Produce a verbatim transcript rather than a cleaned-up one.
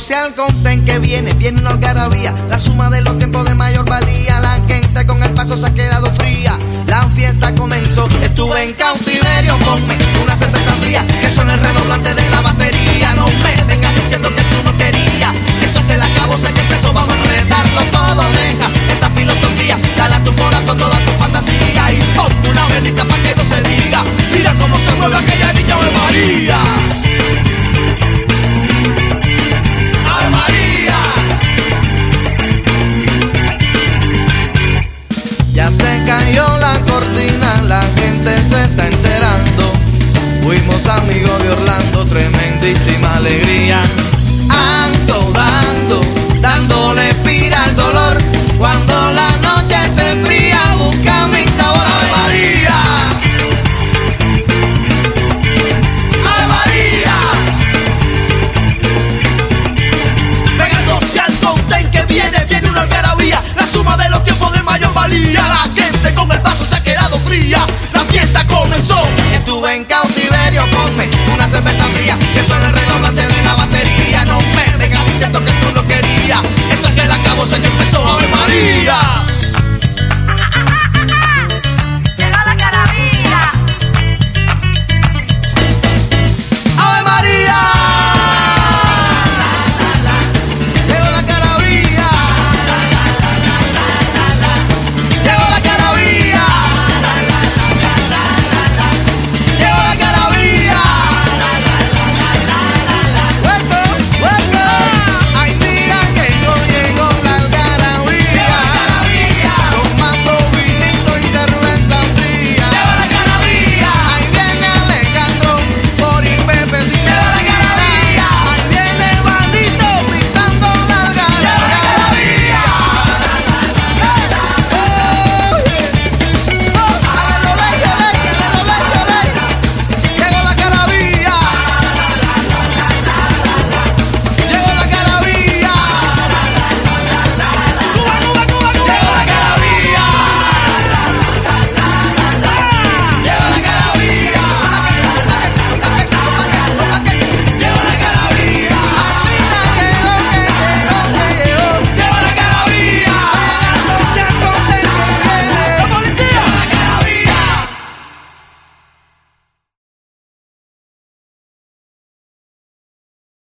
social conten que viene, viene una algarabía, la suma de los tiempos de mayor valía. La gente con el paso se ha quedado fría, la fiesta comenzó, estuve en cautiverio. Ponme una cerveza fría, que suena el redoblante de la batería.